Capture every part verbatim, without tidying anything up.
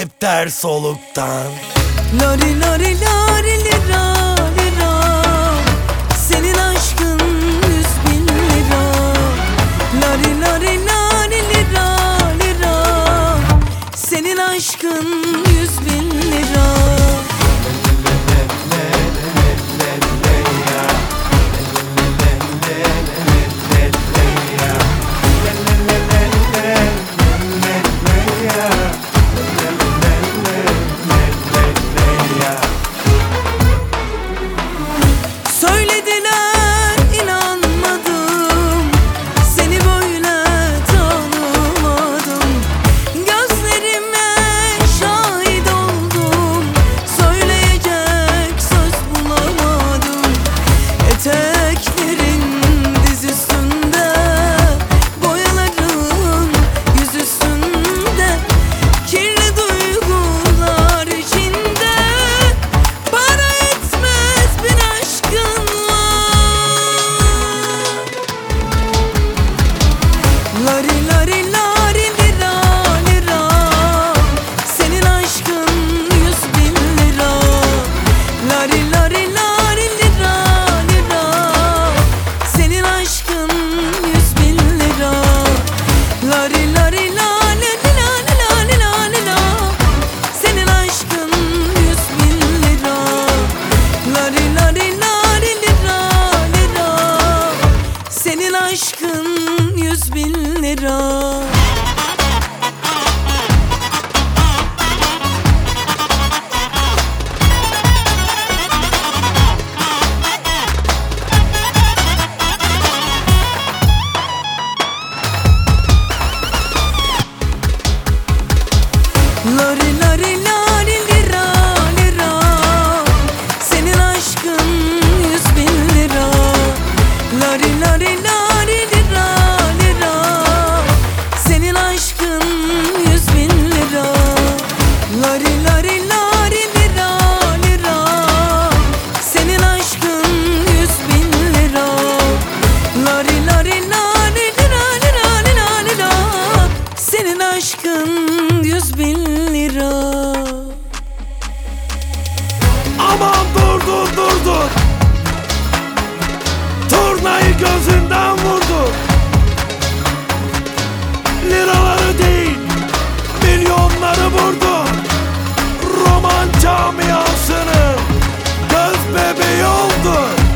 Kalp ters soluktan. Lori lori lori lira lira, senin aşkın yüz bin lira. Lori lori lori lira lira, senin aşkın yüz bin lira. Lari lari lari lira lira, senin aşkın yüz bin lira. Lari lari lari lira lira, senin aşkın yüz bin lira. Lari lari lari lira lira lira lira, senin aşkın yüz bin lira. Lari lari lari lira lira, senin aşkın yüz bin lira. Lori lori lori lira lira, senin aşkın yüz bin lira. Lori lori lori lira lira, senin aşkın yüz bin lira. Lori lori lori lira lira, senin aşkın yüz bin lira. Lori lori lori lira lira lira lira, senin aşkın yüz bin lira. Aman dur dur dur dur. Turnayı gözünden vurdu. Liraları değil, milyonları vurdu. Roman camiasının göz bebeği oldu.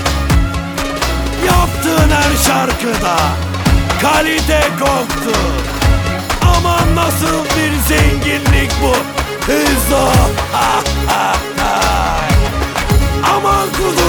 Yaptığın her şarkıda kalite koktu. Aman nasıl bir zenginlik bu. Hüzo. Aman kuzu.